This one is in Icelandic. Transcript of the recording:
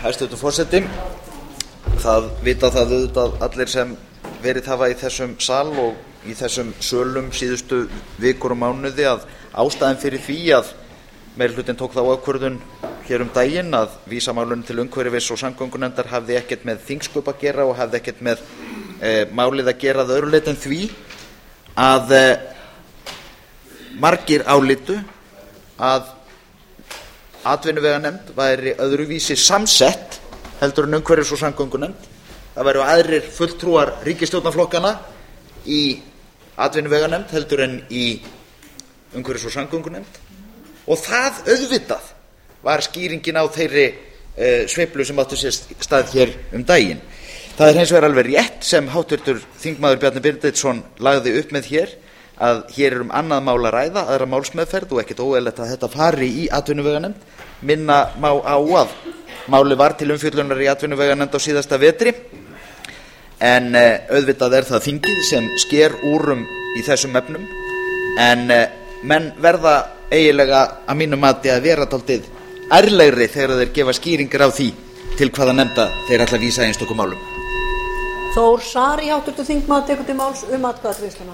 Hæstvirtur forseti. Það vita það auðvitað allir sem verið hafa í þessum sal og í þessum sölum síðustu vikur og mánuði að ástæðan fyrir því að meirihlutinn tók þá ákvörðun hér daginn að vísa málinu til umhverfis- og samgöngunefndar hafði ekkert með þingsköp að gera og hafði ekkert með málið að gera að öðru leyti en því að margir álitu að atvinnuveganefnd væri öðruvísi samsett heldur en umhverfis- og samgöngunefnd. Það væru aðrir fulltrúar ríkisstjórnarflokkanna í atvinnuveganefnd heldur en í umhverfis- og samgöngunefnd og það auðvitað var skýringin á þeirri sveiflu sem átti sér stað hér daginn. Það er hins vegar alveg rétt sem háttvirtur þingmaður Bjarni Benediktsson lagði upp með hér að hér er annað mál að ræða, aðra málsmeðferð og ekkert óeðlilegt að þetta fari í atvinnuveganefnd. Minna má á að málið var til umfjöllunar í atvinnuveganefnd á síðasta vetri en auðvitað er það þingið sem sker úr í þessum efnum en menn verða eiginlega að mínu mati að vera dálítið ærlegri þegar þeir gefa skýringar á því til hvaða nefnda þeir ætla að vísa einstökum málum. Þór Saari háttvirtur þingmaður tekur til máls atkvæðagreiðsluna.